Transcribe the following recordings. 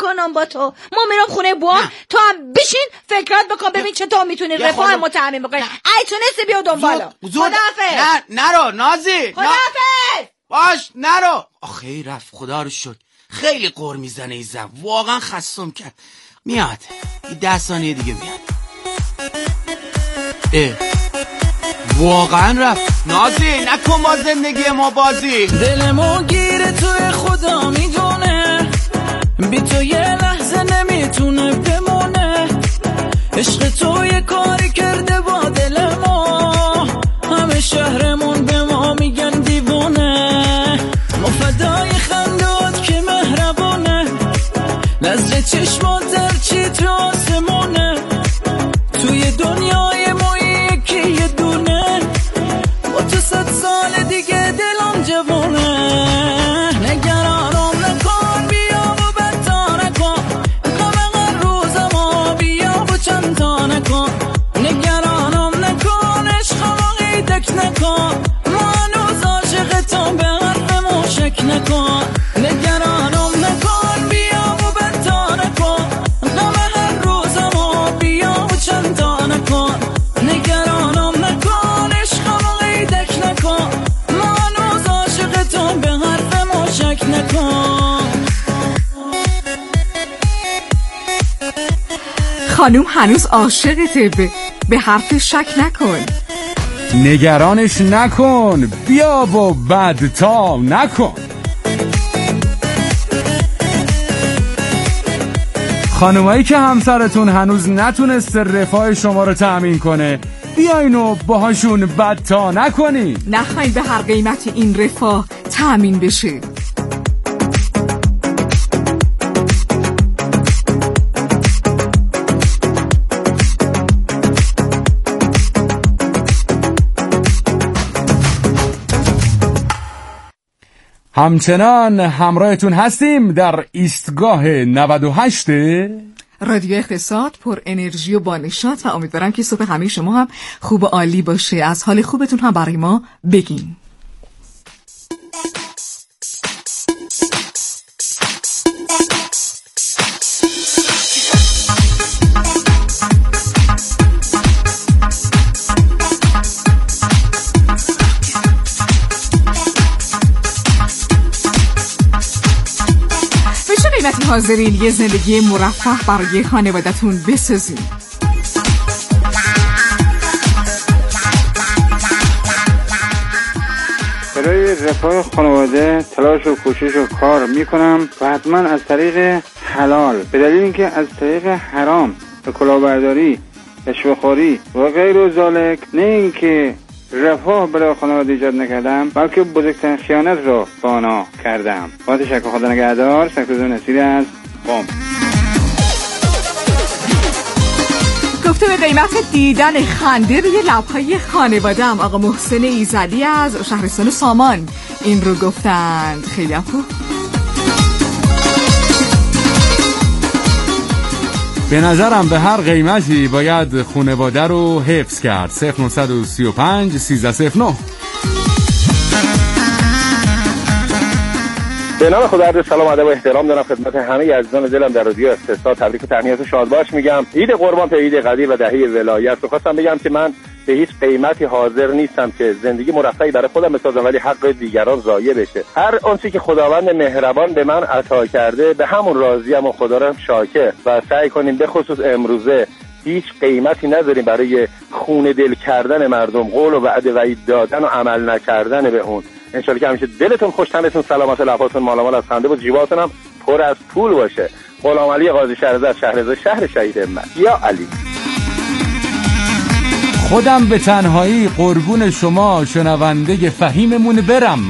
میکنم با تو. ما میرم خونه بوام، تو هم بشین فکرات بکن ببین چطور میتونی رفاه ما تامین بکنی. ای تونستی بیا دنبالو. خداحافظ. نرو نازی. خداحافظ. باش نرو. آخه رفت، خدا رو شکر. خیلی قر میزنه این زن، واقعا خستم کرد. میاد 10 ثانیه دیگه میاد. واقعا رفت. نازی نکن ما زندگی ما بازی. دلمو گیره توی خدا میدونه، بی تو یه لحظه نمیتونه بمونه. عشق تو یه کاری کرده با دل ما، همه شهرمون به ما میگن دیوونه. ما فدای خندات که مهربونه، نظر چشمات هرچی تو آسمونه. توی دنیای ما یکی یه دونه، با تو 100 سال دیگه دلم جوونه. نگرانم نکن بیا و بدتا نکن، غم هر روزمو بیا و چند تا نکن. نگرانم نکن عشقمو قیدک نکن، ما هنوز عاشقتم به حرفمو شک نکن. نگرانم نکن بیا و بدتا نکن، غم هر روزمو بیا و چند تا نکن. نگرانم نکن عشقمو قیدک نکن، ما هنوز عاشقتم به حرفمو شک نکن. خانوم هنوز عاشقته، به حرف شک نکن. نگرانش نکن بیا و بدتا نکن. خانمایی که همسرتون هنوز نتونسته رفاه شما رو تأمین کنه، بیاین و باهاشون بدتا نکنین. نخواین به هر قیمتی این رفاه تأمین بشه. همچنان همراهتون هستیم در ایستگاه 98 رادیو اقتصاد، پر انرژی و با نشاط و امیدوارم که صبح همه شما هم خوب و عالی باشه. از حال خوبتون هم برای ما بگین. حاضرین یه زندگی مرفه برای خانوادتون بسازین. برای رفاه خانواده تلاش و کوشش و کار میکنم و حتما از طریق حلال، به دلیل اینکه از طریق حرام به کلاهبرداری، رشوه‌خوری و غیر و ذالک، نه اینکه رفاه برای خانواده ایجاد نکردم بلکه بزرگترین خیانت را با آنها کردم. با تشکر، خدا نگهدار. سکرتر نصیری از قم. گفته به قیمت دیدن خنده روی لب‌های خانواده‌ام. آقا محسن ایزدی از شهرستان سامان این رو گفتند. خیلی هم خوب. به نظرم به هر قیمتی باید خانواده رو حفظ کرد. 0935 1309. به نام خدا، سلام ادب و احترام دارم خدمت همه عزیزان دلم در رادیو اقتصاد. تبریک و تهنیت شادباش میگم. عید قربان به عید قدیر و دهه ولایت. خواستم بگم که من به هیچ قیمتی حاضر نیستم که زندگی مرفهی برای خودم بسازم ولی حق دیگران ضایع بشه. هر آنچه که خداوند مهربان به من عطا کرده به همون راضیم و خدا را شاکر و سعی کنیم به خصوص امروزه هیچ قیمتی نداریم برای خون دل کردن مردم، قول و وعده وعید دادن و عمل نکردن به اون. انشالله که همیشه دلتون خوش، تنتون سلامت، لباتون مالامال از خنده و جیباتون هم پر از پول باشه. غلام علی قاضی شهرزاد، شهرزاد، شهر شهید همت. یا علی. خودم به تنهایی قربون شما شنونده فهیممون برم.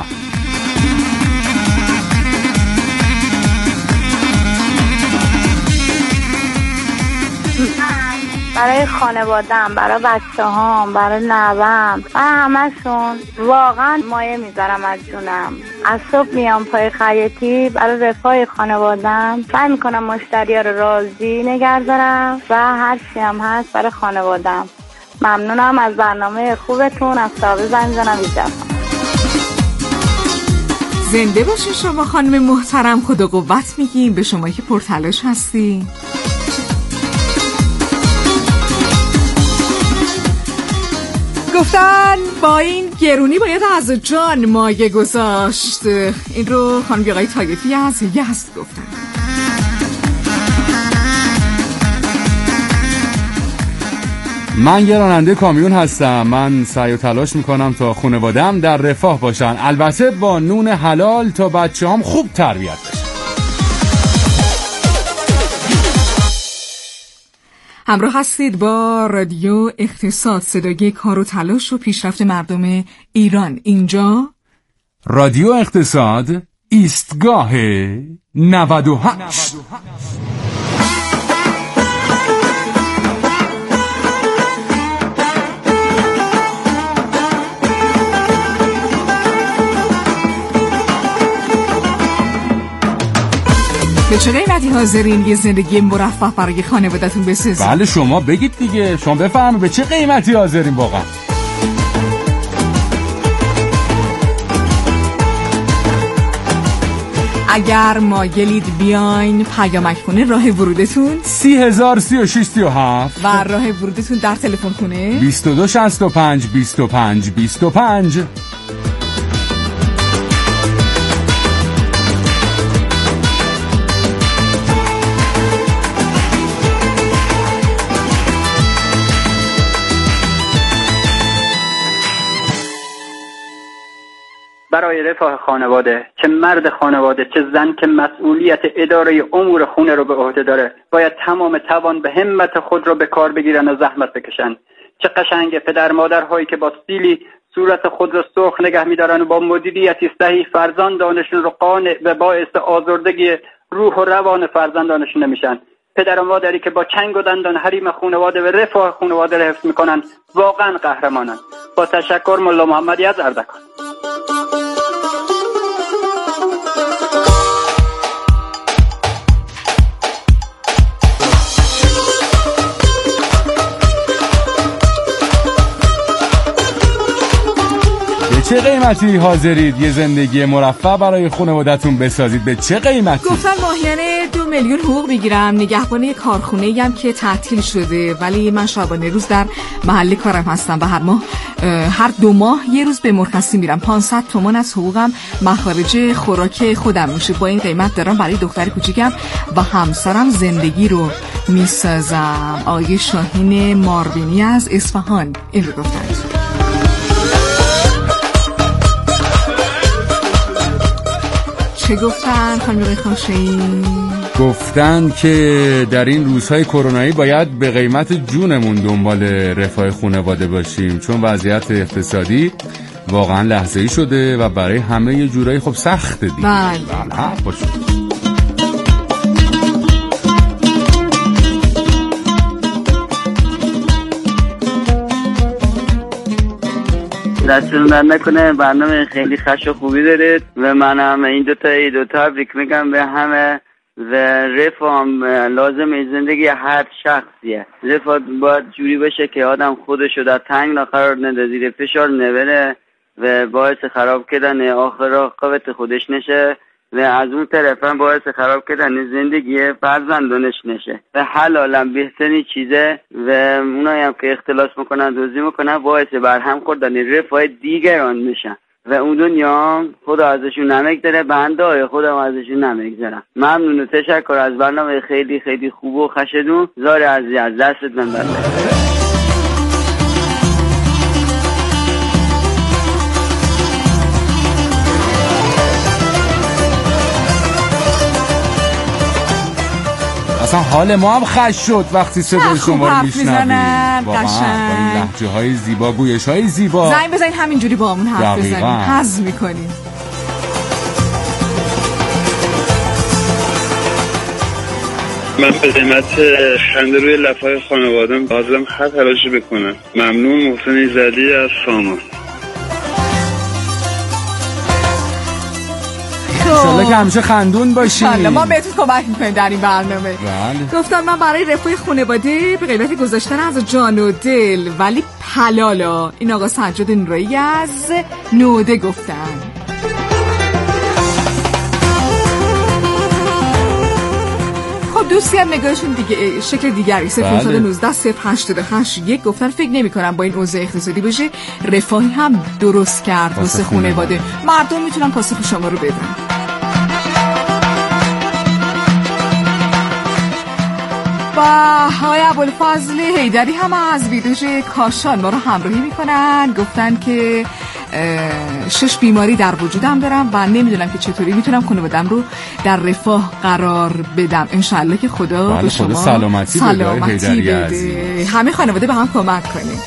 برای خانوادم، برای بچه‌هام، برای نوام و همشون واقعا مایه میذارم از جونم. از صبح میام پای خیاطی برای رفاه خانوادم، سعی میکنم مشتری‌ها رو راضی نگه دارم و هر چی هم هست برای خانوادم. ممنونم از برنامه خوبتون. از صاحب زنگ زنم ایجاب. زنده باشین شما خانم محترم. خدا قوت میگیم به شما که پرتلاش هستی. گفتن با این گرونی باید از جان مایه گذاشت. این رو خانم آقای طایفی از یزد گفتن. من یه راننده کامیون هستم. من سعی و تلاش میکنم تا خانواده‌ام در رفاه باشن، البته با نون حلال تا بچه‌هام خوب تربیت بشن. همراه هستید با رادیو اقتصاد، صدای کار و تلاش و پیشرفت مردم ایران. اینجا رادیو اقتصاد، ایستگاه 98. به چه قیمتی حاضرین یه زندگی مرفه برای خانوادتون بسازید؟ بله شما بگید دیگه، شما بفهمید به چه قیمتی حاضرین واقعا. اگر مایلید بیاین پیامک خونه، راه ورودتون 30,036 و راه ورودتون در تلفن خونه 2265 25 25. برای رفاه خانواده، چه مرد خانواده چه زن که مسئولیت اداره امور خونه رو به عهده داره، باید تمام توان به همت خود رو به کار بگیرن و زحمت بکشن. چه قشنگه پدر مادرهایی که با سیلی صورت خود رو سرخ نگه می‌دارن و با مدیریتی صحیح فرزندانشون رو قانع و باعث آزردگی روح و روان فرزندانشون نمیشن. پدر و مادری که با چنگ و دندان حریم خانواده و رفاه خانواده رو حفظ میکنن واقعا قهرمانن. با تشکر، ملا محمدی از اردکان. چه قیمتی حاضرید یه زندگی مرفه برای خانوادتون بسازید؟ به چه قیمتی؟ گفتن ماهیانه 2 میلیون حقوق میگیرم. نگهبان یه کارخونه هم که تعطیل شده، ولی من شبانه روز در محل کارم هستم و هر 2 ماه یه روز به مرخصی میرم. 500 تومان از حقوقم مخارج خوراک خودم میشه. با این قیمت دارم برای دختر کوچیکم و همسرم زندگی رو میسازم. آقای شاهین ماروینی از اصفهان این رو گفتن. چه گفتن خانم خاشعی؟ گفتن که در این روزهای کرونایی باید به قیمت جونمون دنبال رفاه خانواده باشیم، چون وضعیت اقتصادی واقعا لحظه‌ای شده و برای همه یه جورایی خب سخته دیگه. بله باشه. دستتون در نکنه، برنامه خیلی خش و خوبی دارید و من هم این دوتا تبریک میگم به همه و رفاه لازمه زندگی هر شخصیه. رفاه باید جوری بشه که آدم خودشو در تنگ قرار نده، زیر فشار نبره و باعث خراب کردن آخر عاقبت خودش نشه و از اون طرف هم باعث خراب کردن زندگی فرزندانش نشه. و حلالم بهترین چیزه و اونایی هم که اختلاس میکنن، دوزی میکنن، باعث برهم خوردن رفاه دیگران میشن و اون دنیا خدا ازشون نمیگذره، بنده های خدا ازشون نمیگذرن. ممنون و تشکر از برنامه خیلی خیلی خوب و خشدون. زار عزیز از دستت من برده. اصلا حال ما هم خش شد وقتی صدای شما رو میشنویم. واقعا با این لهجه های زیبا، گویش های زیبا. زنگ بزنین همینجوری با همون حرف بزنین، حظ میکنیم. من به قیمت خنده روی لب‌های خانواده‌ام حاضرم هر تلاشی بکنم. ممنون. محسن ایزدی از سامان. انشالله که همیشه خندون باشیم. انشالله ما بهتون کمک میکنیم در این برنامه. بله. گفتم من برای رفاه خانواده به قیمت گذاشتن از جان و دل، ولی حلالا. این آقا سجاد نورایی از نوده گفتن. خب دوستی هم نگاهشون دیگه شکل دیگری 019 گفتن فکر نمی کنم با این اوضاع اقتصادی بشه رفاهی هم درست کرد واسه خانواده. مردم میتونن پاسخ شما رو بدن. و های ابوالفضل حیدری هم از ویدوژ کاشان ما رو همراهی میکنن. گفتن که 6 بیماری در وجودم دارم و نمیدونم که چطوری میتونم خانوادم رو در رفاه قرار بدم. انشالله که خدا به شما سلامتی بده. همه خانواده به هم کمک کنیم.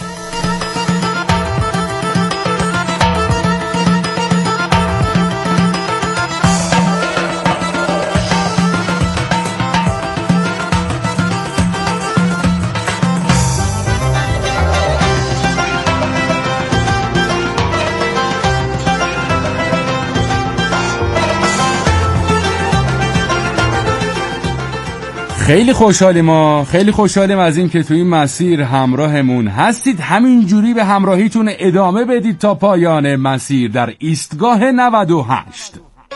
خیلی خوشحالیم از این که توی این مسیر همراهمون هستید. همین جوری به همراهیتون ادامه بدید تا پایان مسیر در ایستگاه 98.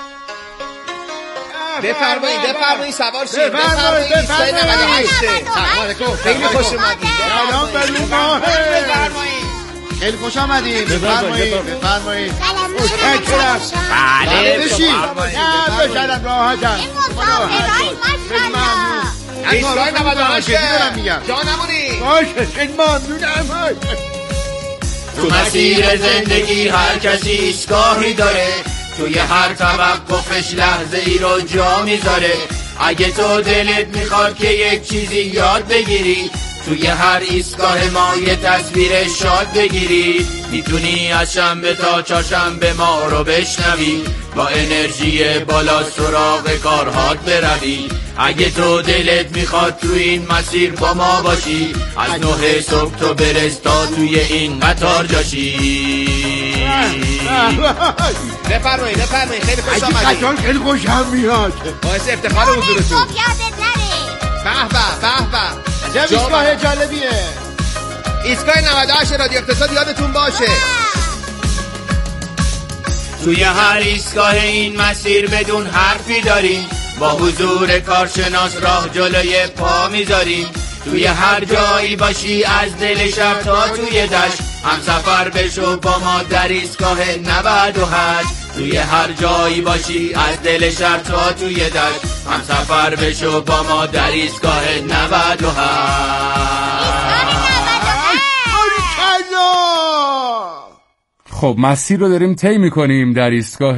بفرمایید سوار شید. بفرمایید ایستگاه 98. سلام علیکم. خیلی خوش اومدید. سلام خیلی خوش آمدید. بفرمایید. بله بشین. بشینم راحتم. ایستگاه 98 دارم میگم. جا نمونی. باشه خیلی ممنونم. تو مسیر زندگی هر کسی ایستگاهی داره، توی هر توقفش لحظه ای رو جا میذاره. اگه تو دلت میخواد که یک چیزی یاد بگیری، توی هر ایستگاه ما یه تصویر شاد بگیری. میتونی از شنبه تا چهارشنبه ما رو بشنوی، با انرژی بالا سراغ کارهات بروی. اگه تو دلت میخواد توی این مسیر با ما باشی، از 9 صبح تو برس تا توی این قطار جاشی. بفرمایید خیلی خوش آمدید. قطار خیلی خوشم میاد. باعث افتخار حضورتون. به چه ایستگاه جالبیه. ایستگاه 98 رادیو اقتصاد یادتون باشه. توی هر ایستگاه این مسیر بدون حرفی داریم، با حضور کارشناس راه جلوی پا میذاریم. توی هر جایی باشی از دل شهر تا توی دشت، هم سفر بشو با ما در ایستگاه 98. توی هر جایی باشی از دل شهر تا توی دشت، هم سفر بشو با ما در ایستگاه 98. خب مسیر رو داریم طی می‌کنیم در ایستگاه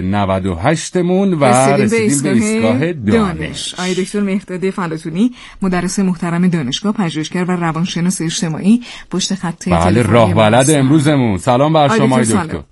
98 مون و رسیدیم به ایستگاه دانش. آقای دکتر مهرداد فلاطونی، مدرس محترم دانشگاه، پژوهشگر و روانشناس اجتماعی، پشت خط تلفنی راهولد امروزمون. سلام بر شما آقای دکتر.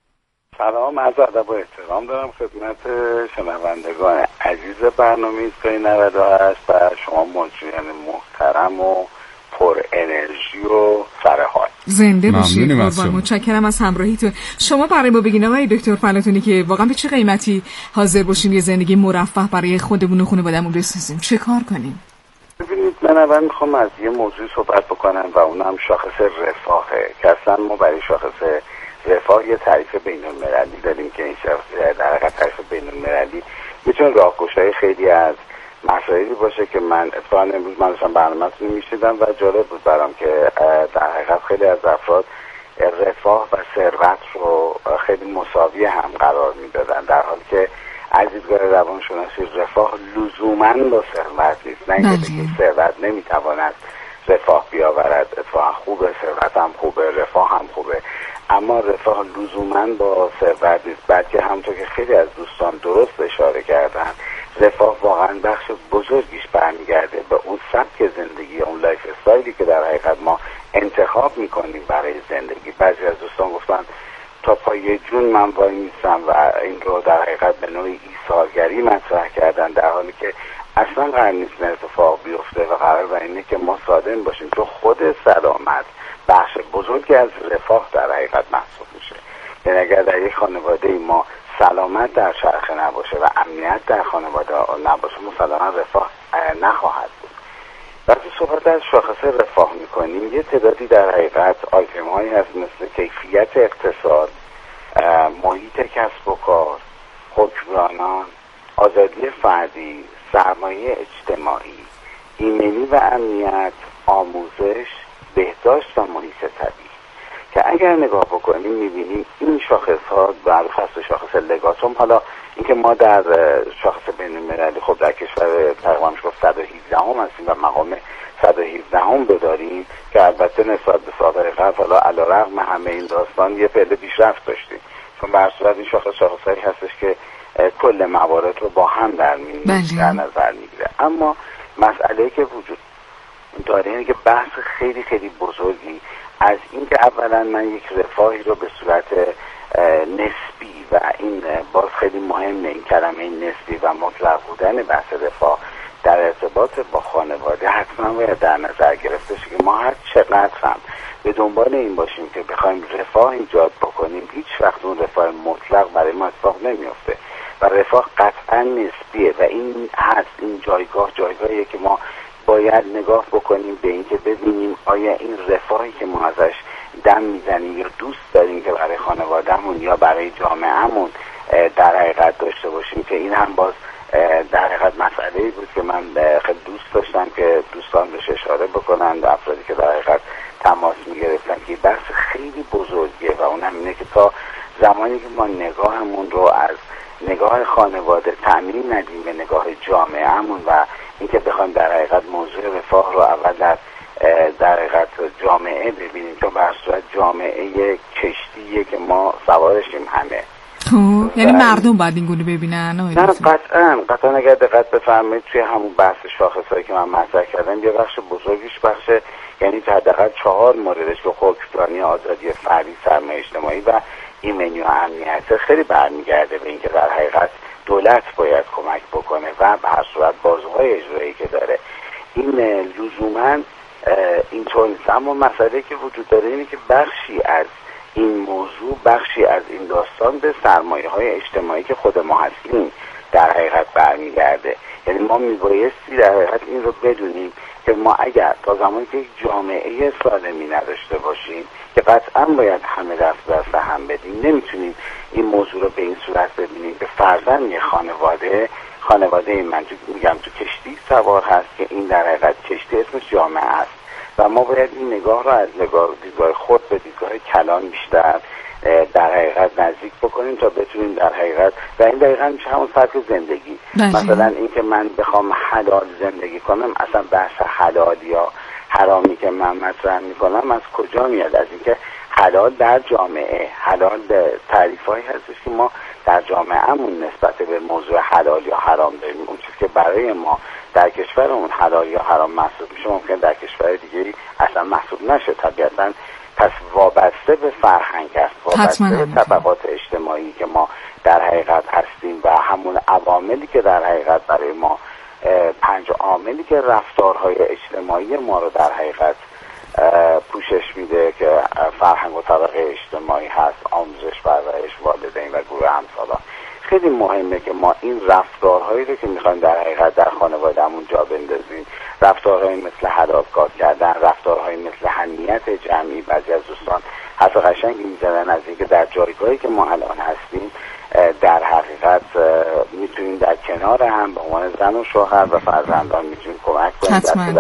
سلام، عرض ادب و احترام دارم خدمت شنوندگان عزیز برنامه ایستگاه 98 و شما مجریان محترم و پر انرژی و سرحال. زنده باشید. متشکرم از همراهیتون. شما برای ما بگین آقای دکتر فلاطونی که واقعا به چه قیمتی حاضر باشیم یه زندگی مرفه برای خودمون و خانواده‌مون بسازیم؟ چه کار کنیم؟ ببینید، من اول میخوام از یه موضوع صحبت بکنم و اونم شاخص رفاهه که اصلا ما برای شاخص رفاه یه تعریف بین‌المللی داریم که این شاخص در حقیقت تعریف بین‌المللی میتونه راهگشای خیلی از مسائلی باشه که من اتفاقا امروز من داشتم برنامه‌تون رو میشنیدم و جالب بود برام که در حقیقت خیلی از افراد رفاه و ثروت رو خیلی مساوی هم قرار میدادن، در حالی که از دیدگاه روانشناسی رفاه لزوماً با ثروت نیست. نه اینکه ثروت نمیتواند رفاه بیاورد، اتفاقا خوبه، ثروت هم خوبه، رفاه هم خوبه، اما رفاه لزوماً با ثروت نیست، بلکه همونطور که خیلی از دوستان درست اشاره کردن، رفاه واقعا بخش بزرگیش برمیگرده به اون سبک زندگی، اون لایف استایلی که در حقیقت ما انتخاب میکنیم برای زندگی. بعضی از دوستان گفتن تا پای جون من وای میستم و این رو در حقیقت به نوعی ایثارگری مطرح کردن، در حالی که اصلا قرار نیست این اتفاق بیفته و قرار بر اینه که ما سالم باشیم، چون خود سلامت بخش بزرگی از رفاه در حقیقت محسوب میشه. یعنی اگر در یک خانواده ما سلامت در چرخه نباشه و امنیت در خانواده نباشه، مسلماً رفاه نخواهد بود. وقتی صحبت از شاخص رفاه میکنیم، یه تعدادی در حقیقت آیتم هایی هست مثل کیفیت اقتصاد، محیط کسب و کار، حکمرانان، آزادی فردی، سرمایه اجتماعی، ایمنی و امنیت، آموزش، بهداشت و محیط طبیعی که اگر نگاه بکنیم میبینیم این شاخص ها برخلاف شاخص لگاتوم، حالا اینکه ما در شاخص بین‌المللی خب در کشور تقریبا میشه 117 هم هستیم و مقام 117 هم بداریم که البته نسبت به سال‌های قبل حالا علیرغم همه این داستان یه پله پیشرفت داشتیم، چون به هر صورت این شاخصایی هستش که کل موارد رو با هم در نظر میگیره. اما مسئله‌ای که وجود داره اینه که بحث خیلی خیلی بزرگی از این که اولا من یک رفاهی رو به صورت نسبی و این باز خیلی مهمه این کلمه نسبی و مطلق بودن بحث رفاه در ارتباط با خانواده حتما باید در نظر گرفته شه که ما هر چقدر هم به دنبال این باشیم که بخوایم رفاه ایجاد بکنیم هیچ وقت اون رفاه مطلق برای ما اتفاق نمیفته و رفاه قطعا نسبیه و این هست این جایگاهیه که ما باید نگاه بکنیم به این که ببینیم آیا این رفاهی که ما ازش دم میزنیم یا دوست داریم که برای خانوادهمون یا برای جامعهمون در حقیقت داشته باشیم، که این هم باز در حقیقت مسئله‌ای بود که من خیلی دوست داشتم که دوستان بهش اشاره بکنن و افرادی که در حقیقت تماس میگرفتن که بحث خیلی بزرگیه و اون هم اینه که تا زمانی که ما نگاهمون رو از نگاه خانواده تعمیم ندیم به نگاه جامعهمون و اینکه بخوایم در حقیقت موضوع رفاه رو اول در حقیقت جامعه ببینیم، چون به هر صورت جامعه کشتیه که ما سوارشیم همه. یعنی مردم باید این گونه ببینن؟ نه قطعا اگر دقت بفرمایید توی همون بحث شاخصایی که من مطرح کردم یه بخش بزرگیش بخش یعنی حداقل 4 موردش که حکمرانی، آزادی فردی، سرمایه اجتماعی و ایمنی و امنیت خیلی برمیگرده به اینکه در حقیقت دولت باید کمک بکنه و به هر صورت بازوهای اجرایی که داره این لزوما اینطور نیست. اما مسئله که وجود داره اینه که بخشی از این موضوع، بخشی از این داستان به سرمایه‌های اجتماعی که خود ما هستیم در حقیقت برمیگرده. یعنی ما میبایستی در حقیقت این رو بدونیم که ما اگر تا زمانی که یک جامعه سالمی نداشته باشیم که قطعا باید همه دست هم بدیم، نمیتونیم این موضوع رو به این صورت ببینیم که فرضاً یه خانواده این من میگم تو کشتی سوار هست که این در حقیقت کشتی اسمش جامعه است و ما باید این نگاه رو از دیدگاه خود به دیدگاه کلان بیشتر در حقیقت نزدیک بکنیم تا بتونیم در حقیقت و این دقیقا میشه همون سطح زندگی. مثلا این که من بخوام حلال زندگی کنم، اصلا بحث حلال یا حرامی که من مطرح میکنم از کجا میاد؟ از اینکه حلال در جامعه، حلال تعریفایی هستش که ما در جامعهمون نسبت به موضوع حلال یا حرام داریم. اون چیزی که برای ما در کشورمون حلال یا حرام محسوب میشه ممکن در کشور دیگری اصلا محسوب نشه. طبیعتاً پس وابسته به فرهنگ است، وابسته به طبقات اجتماعی که ما در حقیقت هستیم و همون عواملی که در حقیقت برای ما 5 عاملی که رفتارهای اجتماعی ما رو در حقیقت پوشش میده که فرهنگ و طبقه اجتماعی هست، آموزش، پرورش، والدین و گروه همسالان. خیلی مهمه که ما این رفتارهایی رو که میخوایم در حقیقت در خانوادهمون جا بندازیم، رفتارهایی مثل حلال کار کردن، رفتارهایی مثل حمیت جمعی. بعضی از دوستان حرف قشنگی میزنن از اینکه در جایگاهی که ما الان هستیم در حقیقت میتونیم در کنار هم به عنوان زن و شوهر و فرزندان میتونیم کمک کنیم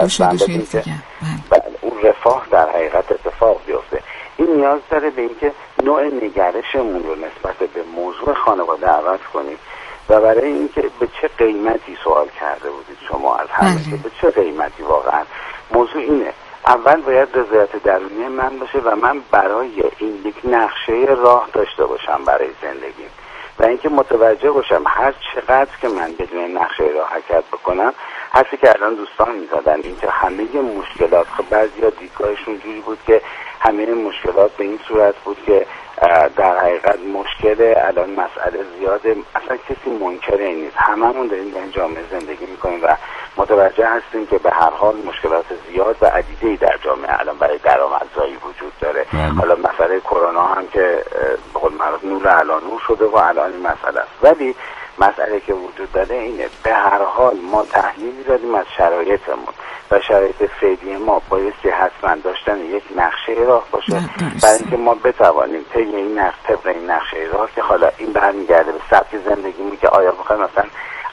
که اون رفاه در حقیقت اتفاق بیفته. این نیاز داره به اینکه نوع نگرشمون رو نسبت به موضوع خانواده عوض کنیم و برای اینکه به چه قیمتی سوال کرده بودید شما از همه که به چه قیمتی واقعا موضوع اینه. اول باید رضایت درونی من باشه و من برای این یک نقشه راه داشته باشم برای زندگیم و اینکه متوجه باشم هر چقدر که من بدون نقشه راه حرکت بکنم. حرفی که الان دوستان میزدن اینکه همه مشکلات، خب بعضیا دیدگاهشون جوری بود که همه مشکلات به این صورت بود که در حقیقت مشکل الان مسئله زیاده، اصلا کسی منکر این نیست، هممون داریم در این جامعه زندگی میکنیم و متوجه هستیم که به هر حال مشکلات زیاد و عدیده‌ای در جامعه الان برای درآمدزایی وجود داره. حالا مسئله کرونا هم که به قول معروف نور علی نور شده و الان این مسئله است، ولی مسئله که وجود داره اینه به هر حال ما تحلیلی داریم از شرایطمون و شرایط فعلی ما بایستی حتما داشتن یک نقشه راه باشه برای اینکه ما بتوانیم طبق این نقشه راه که حالا این برمیگرده به سبک زندگیمون که آیا بخوایم مثلا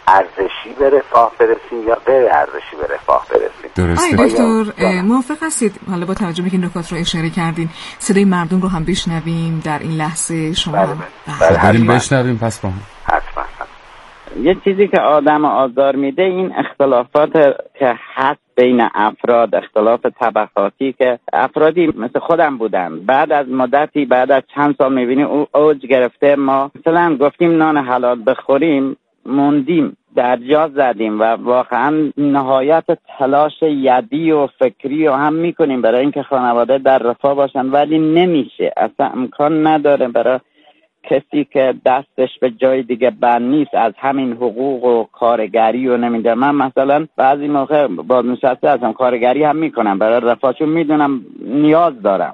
ارزشی به رفاه برسیم یا غیر ارزشی به رفاه برسیم. درسته. دکتر موافق هستید حالا با توجه به این نکات رو اشاره کردین صدای مردم رو هم بشنویم در این لحظه شما هم بریم بشنویم پس با هم. حتما. یه چیزی که آدم آزار میده این اختلافات که هست بین افراد، اختلاف طبقاتی که افرادی مثل خودم بودن بعد از مدتی بعد از چند سال میبینی او اوج گرفته. ما مثلا گفتیم نان حلال بخوریم موندیم در جا زدیم و واقعا نهایت تلاش یدی و فکری و هم میکنیم برای اینکه خانواده در رفاه باشن ولی نمیشه، اصلا امکان نداره برای کسی که دستش به جای دیگه بند نیست از همین حقوق و کارگری و نمیده. من مثلا بعضی موقع با نشسته هستم کارگری هم میکنم برای رفاه چون میدونم نیاز دارم.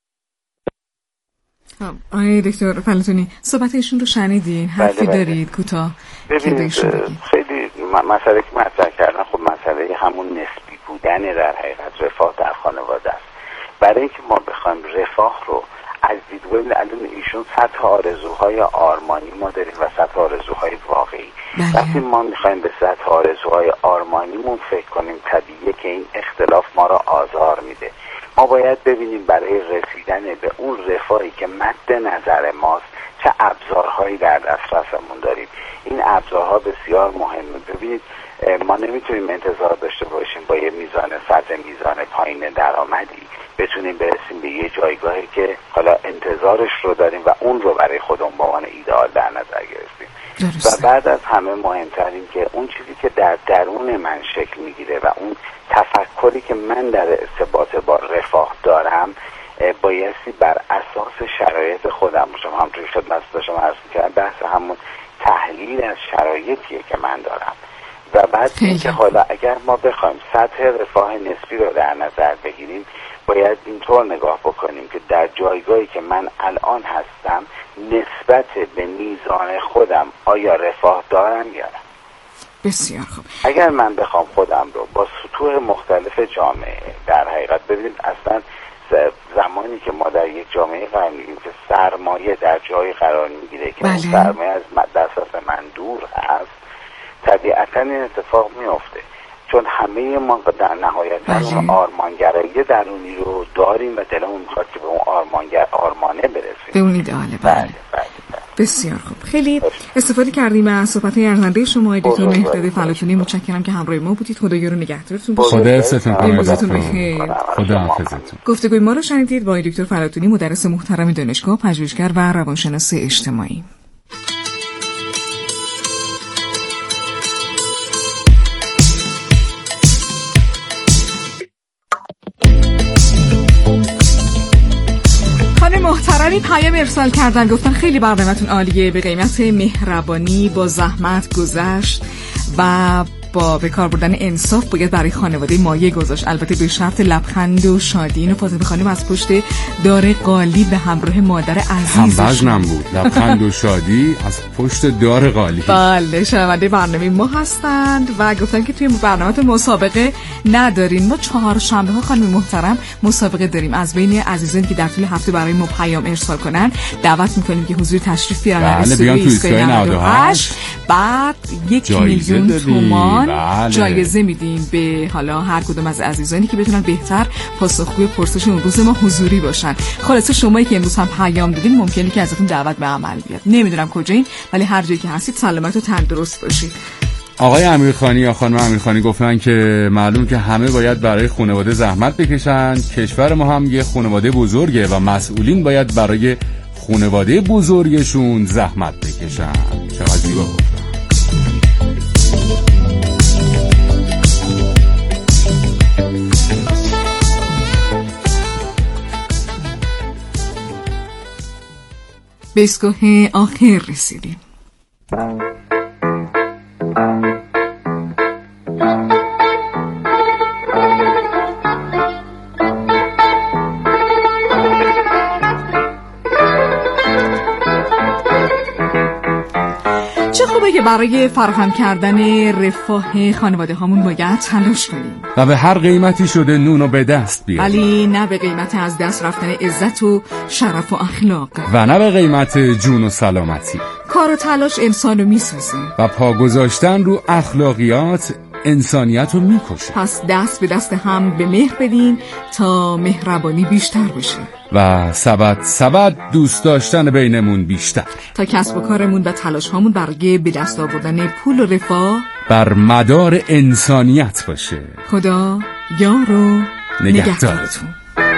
آقای دکتر فلاطونی صحبت ایشون رو شنیدین؟ حرفی دارید کوتاه؟ ببینید خیلی مسئله که مطرح کردن خب مسئله همون نسبی بودن در حقیقت رفاه در خانواده است. برای اینکه ما بخوایم رفاه رو از دیدگاه الان ایشون سطح آرزوهای آرمانی ما داریم و سطح آرزوهای واقعی. وقتی ما میخوایم به سطح آرزوهای آرمانیمون فکر کنیم طبیعیه که این اختلاف ما را آزار میده. ما باید ببینیم برای رسیدن به اون رفاهی که مد نظر ماست چه ابزارهایی در دسترسمون داریم. این ابزارها بسیار مهمه. ببینید ما نمیتونیم انتظار داشته باشیم با یه میزان سطح میزان پایین درآمدی بتونیم برسیم به یه جایگاهی که حالا انتظارش رو داریم و اون رو برای خودمون به عنوان ایدئال در نظر گرفتیم. و بعد از همه مهمتر این که اون چیزی که در درون من شکل میگیره و اون تفکری که من در ارتباط با رفاه دارم بایستی بر اساس شرایط خودم باشم. همونطوری خدمت شما عرض می‌کردم بحث همون تحلیل از شرایطیه که من دارم. و بعد اینکه حالا اگر ما بخوایم سطح رفاه نسبی رو در نظر بگیریم باید اینطور نگاه بکنیم که در جایگاهی که من الان هستم نسبت به میزان خودم آیا رفاه دارم یا نه. بسیار خوب. اگر من بخوام خودم رو با سطوح مختلف جامعه در حقیقت ببینید اصلا زمانی که ما در یک جامعه قرار میگیریم که سرمایه در جایی قرار میگیره که اون سرمایه از دسترس من دور هست طبیعتا این اتفاق میفته چون همه ما در نهایت اون آرمانگرایی درونی رو داریم و دلمون میخواد که به اون آرمانه برسیم به اون ایدئاله. بله. بسیار خوب. خیلی استفاده کردیم از صحبت‌های ارزنده شما دکتر مهرداد فلاطونی. متشکرم که همراه ما بودید. خدایا رو نگهدارتون باشه. خدا حفظتون کنه. روزتون بخیر. خدا حافظتون. گفتگوی ما رو شنیدید با دکتر فلاطونی مدرس محترم دانشگاه پژوهشگر و روانشناس اجتماعی. محترمی پیام ارسال کردن گفتن خیلی برنامه‌تون عالیه به قیمت مهربانی با زحمت گذشت و با به کار بردن انصاف باید برای خانواده مایه گذاشت البته به شرط لبخند و شادی. اینو فاطمه خانم از پشت دار قالی به همراه مادر عزیزش هم وزنم بود لبخند و شادی از پشت دار قالی. بله شنونده برنامه ما هستند و گفتن که توی برنامه مسابقه ندارین. ما چهارشنبه ها خانم محترم مسابقه داریم. از بین عزیزانی که در طول هفته برای ما پیام ارسال کنن دعوت میکنیم که حضور تشریف بیارن. بله بیان تو ایستگاه 98 بعد 1 میلیون تومان جایزه میدیم به حالا هر کدوم از عزیزانی که بتونن بهتر پاسخگوی پرسش اون روز ما حضوری باشن. خلاصه شمایی که امروز هم پیام دادین ممکنه که ازتون دعوت به عمل بیاد. نمیدونم کجایین ولی هر جایی که هستید سلامت و تندرست باشید. آقای امیرخانی یا خانم امیرخانی گفتن که معلوم که همه باید برای خانواده زحمت بکشن. کشور ما هم یه خانواده بزرگه و مسئولین باید برای خانواده بزرگشون زحمت بکشن. چقدر زیبا گفتن. به ایستگاه آخر رسیدیم. چه خوبه که برای فراهم کردن رفاه خانواده هامون باید تلاش کنیم و به هر قیمتی شده نونو به دست بیاریم ولی نه به قیمت از دست رفتن عزت و شرف و اخلاق و نه به قیمت جون و سلامتی. کار و تلاش انسان رو میسازه و پا گذاشتن رو اخلاقیات انسانیت رو میکشه. پس دست به دست هم به مهر بدین تا مهربانی بیشتر بشه و سبد دوست داشتن بینمون بیشتر، تا کسب و کارمون و تلاش هامون برای به دست آوردن پول و رفاه بر مدار انسانیت باشه. خدا یار و نگهدارتون.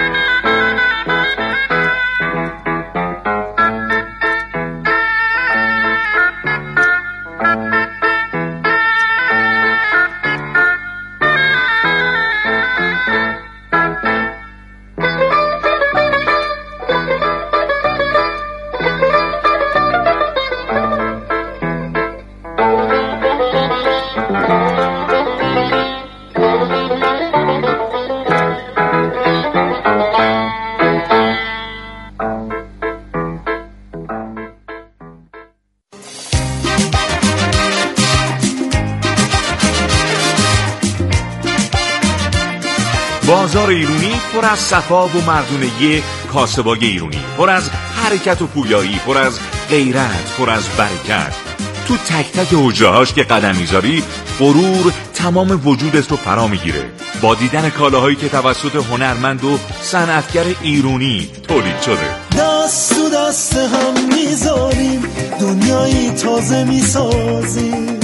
بازار ایرونی پر از صفا و مردونگی کاسبای ایرونی، پر از حرکت و پویایی، پر از غیرت، پر از برکت. تو تک تک حجره‌هاش که قدم میذاری غرور تمام وجودت رو فرا میگیره با دیدن کالاهایی که توسط هنرمند و صنعتگر ایرونی تولید شده. دست تو دست هم میذاریم، دنیایی تازه میسازیم،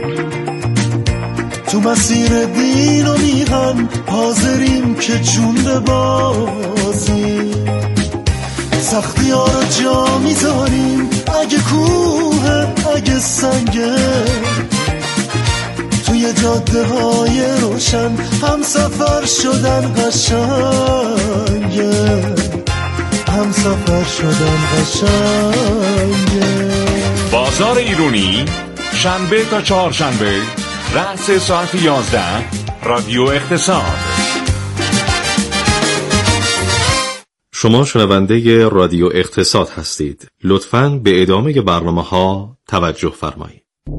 تو مسیر دین و میهن حاضریم که جون ببازیم، سختی ها رو جا میذاریم، اگه کوه اگه سنگه، توی جاده های روشن هم سفر شدن قشنگه، هم سفر شدن قشنگه. بازار ایرونی شنبه تا چهارشنبه رأس ساعت 11 رادیو اقتصاد. شما شنونده رادیو اقتصاد هستید. لطفاً به ادامه برنامه‌ها توجه فرمایید.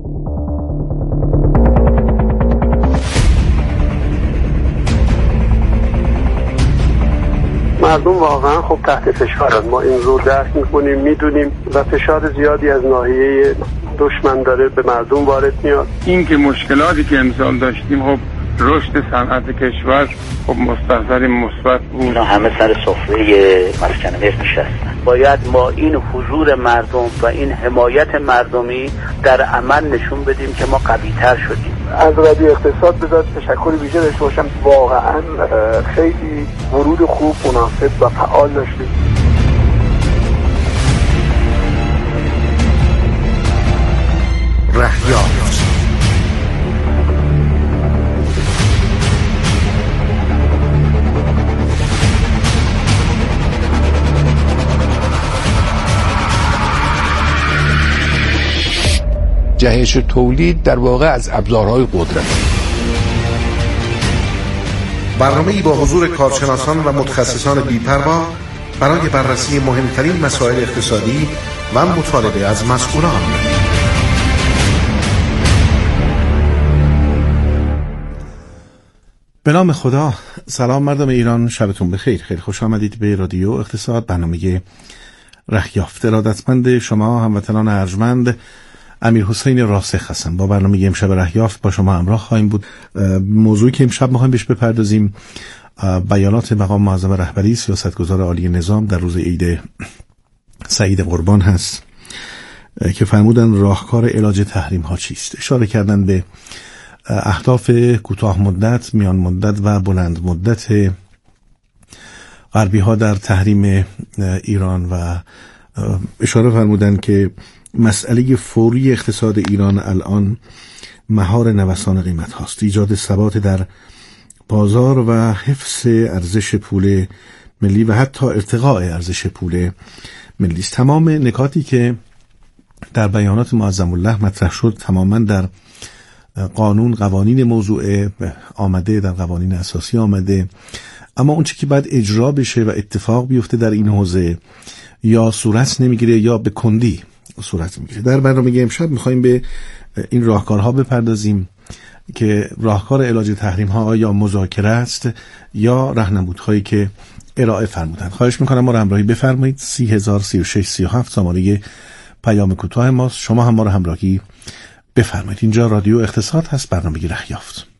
مردم واقعا خب تحت فشارن، ما این رو درک میکنیم، میدونیم و فشار زیادی از ناحیه دشمن داره به مردم وارد میاد. این که مشکلاتی که امسال داشتیم خب رشد صنعت کشور خب مستحضر مثبت بود. اینا همه سر سفره مسکن مصر نشستن. باید ما این حضور مردم و این حمایت مردمی در عمل نشون بدیم که ما قوی‌تر شدیم. از رادیو اقتصاد بذار تشکر ویژه داشته باشم، واقعا خیلی ورود خوب، مناسب و فعال داشتیم. رهیافت جهش تولید در واقع از ابزارهای قدرت. برنامه‌ای با حضور کارشناسان و متخصصان بی‌پروا برای بررسی مهمترین مسائل اقتصادی و مطالبه از مسئولان. به نام خدا. سلام مردم ایران، شبتون بخیر. خیلی خوش آمدید به رادیو اقتصاد، برنامه رهیافت. ارادتمند شما هموطنان ارجمند، امیر حسین راسخ هستم. با برنامه امشب رهیافت با شما همراه خواهیم بود. موضوعی که امشب می‌خوایم بهش بپردازیم بیانات مقام معظم رهبری سیاستگزار عالی نظام در روز عید سعید قربان هست که فرمودن راهکار علاج تحریم ها چیست. اشاره کردن به اهداف کوتاه مدت، میان مدت و بلند مدت غربی ها در تحریم ایران و اشاره فرمودن که مسئله فوری اقتصاد ایران الان مهار نوسان قیمت هاست، ایجاد ثبات در بازار و حفظ ارزش پول ملی و حتی ارتقاء ارزش پول ملی است. تمام نکاتی که در بیانات معظم الله مطرح شد تماما در قوانین موضوع آمده، در قوانین اساسی آمده، اما اون چیزی که باید اجرا بشه و اتفاق بیفته در این حوزه یا صورت نمیگیره یا به کندی صورت میگیره. در برنامه امشب میخوایم به این راهکارها بپردازیم که راهکار علاج تحریم ها یا مذاکره است یا راهنمودهایی که ارائه فرمودند. خواهش میکنم ما را همراهی بفرمایید. 30,036 37 شماره پیام کوتاه ماست. شما هم ما رو همراهی بفرمایید. اینجا رادیو اقتصاد هست، برنامه رخ یافت.